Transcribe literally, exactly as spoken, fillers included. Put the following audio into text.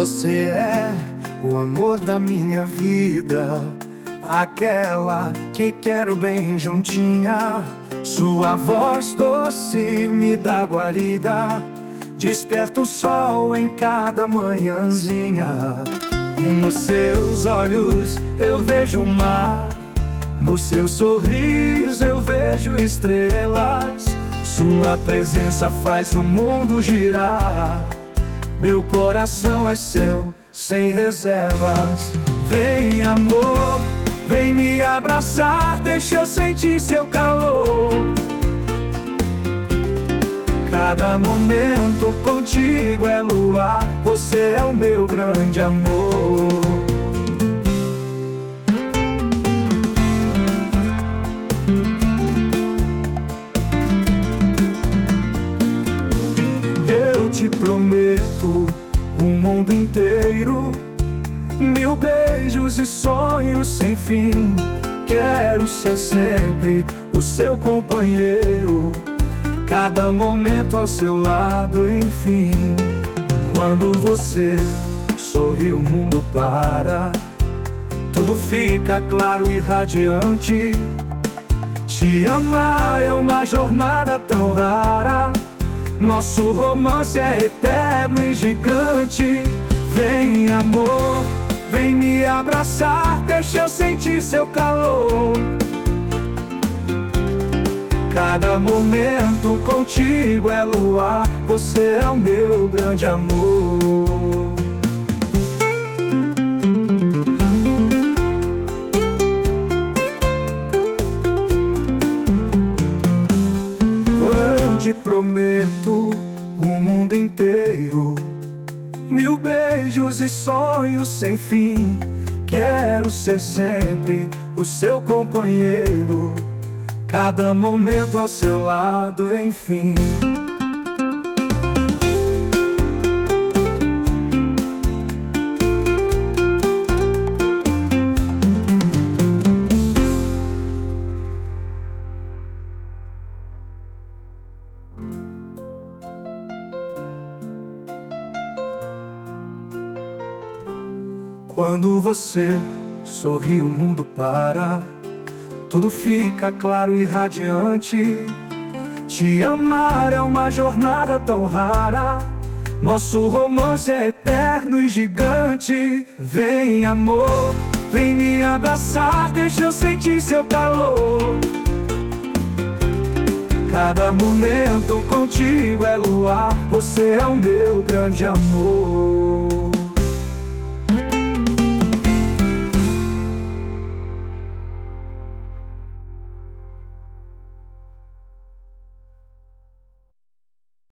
Você é o amor da minha vida, aquela que quero bem juntinha. Sua voz doce me dá guarida, desperta o sol em cada manhãzinha. Nos seus olhos eu vejo o mar, no seu sorriso eu vejo estrelas. Sua presença faz o mundo girar, meu coração é seu, sem reservas. Vem amor, vem me abraçar, deixa eu sentir seu calor. Cada momento contigo é luar, você é o meu grande amor. Eu te prometo o mundo inteiro, mil beijos e sonhos sem fim. Quero ser sempre o seu companheiro, cada momento ao seu lado, enfim. Quando você sorri o mundo para, tudo fica claro e radiante. Te amar é uma jornada tão rara, nosso romance é eterno e gigante. Vem amor, vem me abraçar, deixa eu sentir seu calor. Cada momento contigo é luar, você é o meu grande amor. Eu te prometo o mundo inteiro, mil beijos e sonhos sem fim. Quero ser sempre o seu companheiro, cada momento ao seu lado, enfim. Quando você sorri o mundo para, tudo fica claro e radiante. Te amar é uma jornada tão rara, nosso romance é eterno e gigante. Vem amor, vem me abraçar, deixa eu sentir seu calor. Cada momento contigo é luar, você é o meu grande amor.